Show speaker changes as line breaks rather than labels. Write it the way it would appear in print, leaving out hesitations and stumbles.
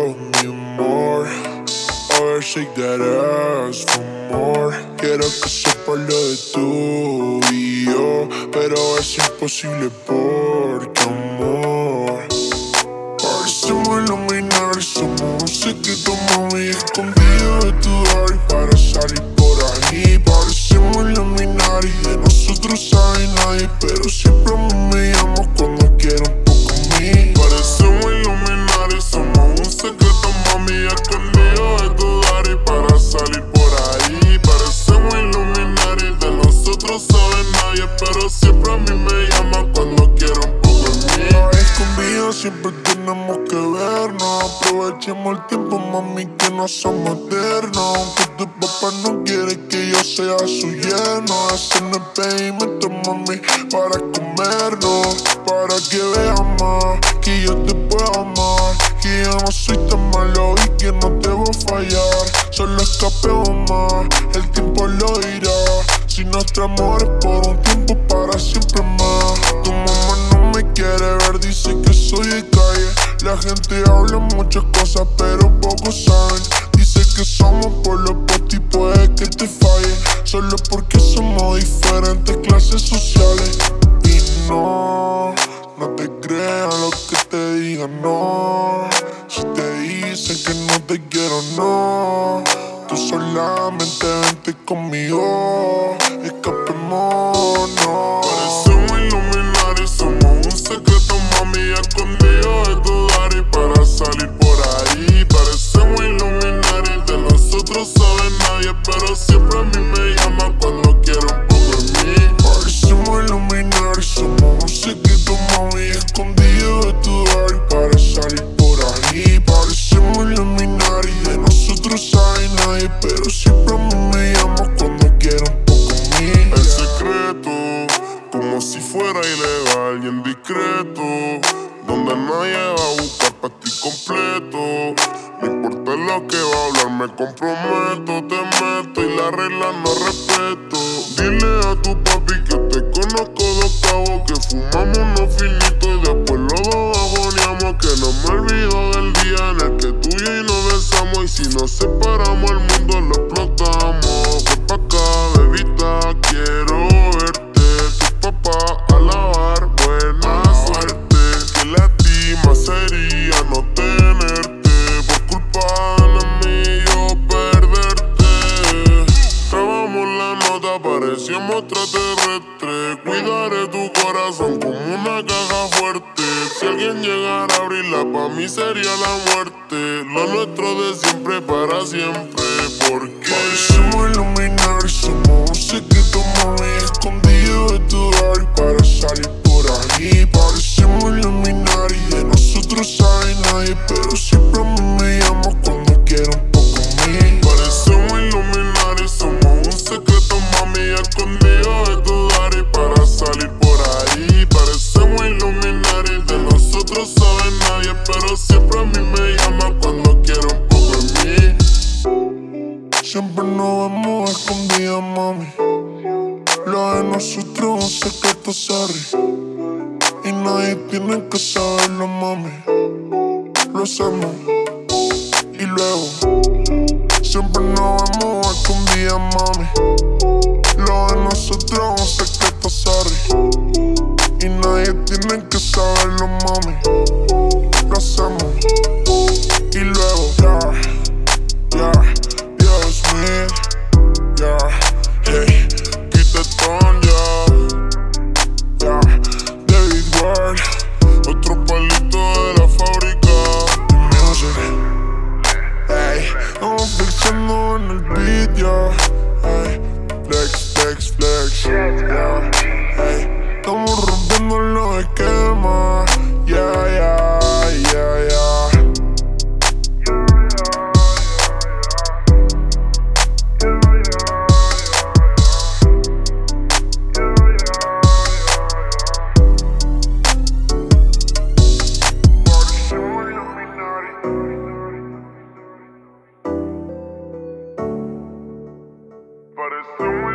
love me more. A ver, shake that ass for more. Quiero que sepa lo de tú y yo, pero es imposible porque amor. Parecemos iluminar, somos un secreto, mami, escondido de tu daddy para salir por ahí. Parecemos iluminar y de nosotros sabe nadie, pero siempre a mí me llamas cuando quiero un poco a mí. Parecemos iluminar y somos un secreto, mami, escondido de tu daddy para salir por ahí. Parecemos iluminar y de nosotros sabe nadie, pero siempre a mí me llamas cuando quiero un poco de mí. Escondido siempre tenemos que vernos. Aprovechemos el tiempo, mami, que no somos eternos. Aunque tu papá no quiere que yo sea su yerno. Hacer un impedimento, mami, para comernos. Para que veas más que yo te puedo amar, que yo no soy tan malo y que no te voy a fallar. Solo escapemos más, el tiempo lo dirá. Si nuestro amor es por un tiempo, para siempre más. Tu mamá no me quiere ver, dice que soy de calle. La gente habla muchas cosas, pero pocos saben. Dice que somos por los post y puede que te falle, solo porque somos diferentes clases sociales. Y no te creas lo que te digan, no. Si te dicen que no te quiero, no. Tú solamente vente conmigo, escapemos, no. Parecemos iluminar y somos un secreto, mami, escondido de tu daddy para salir por ahí. Parecemos iluminar y de nosotros sabe nadie, pero siempre a mí me llama cuando quiero un poco de mí. Parecemos iluminar y somos un secreto, mami, escondido de tu daddy para salir por ahí. Parecemos iluminar y de nosotros sabe nadie, pero siempre a mí me llama cuando quiero un poco de mí. El secreto, como si fuera ilegal y en discreto, donde nadie va a buscar pa' ti completo. No importa lo que va a hablar, me comprometo, te meto y la regla no respeto. Dile a tu papi que te conozco dos cabos, que fumamos unos finitos y después los dos bajoneamos. Que no me olvido del día en el que tú y yo nos besamos, y si nos separamos el mundo lo explotamos. Ven pa' acá, bebita, quiero verte. Tu papá a lavar, buena suerte. Que lástima sería no tenerte, por culpa de mí yo perderte. Grabamos la nota, parecíamos extraterrestres. Cuidaré tu corazón como una caja fuerte. Si alguien llegara a abrirla, pa' mí sería la muerte. Lo nuestro de siempre para siempre, porque parecemos iluminar y somos un secreto, mami, escondido de tu daddy para salir por ahí. Parecemos iluminar y de nosotros sabe nadie, pero siempre a mí me llama cuando quiero un poco de mí. Parecemos iluminar y somos un secreto, mami, escondido de tu daddy para salir por ahí. Parecemos iluminar y de nosotros sabe nadie, pero siempre a mí me llama cuando quiero un poco de mí. Siempre nos vemos escondidas, mami. Lo de nosotros es un secreto, sorry. Y nadie tiene que saberlo, mami. Lo hacemos y luego siempre nos vemos escondidas, mami. Lo de nosotros es un secreto, sorry. Y nadie tiene que saberlo, mami. Lo hacemos y luego, Dios mío, hey, Quitetón, David Ward, otro palito de la fábrica de music. Hey, estamos flexando en el beat, hey, flex, hey, estamos rompiendo los esquemas, yeah.
Parecemos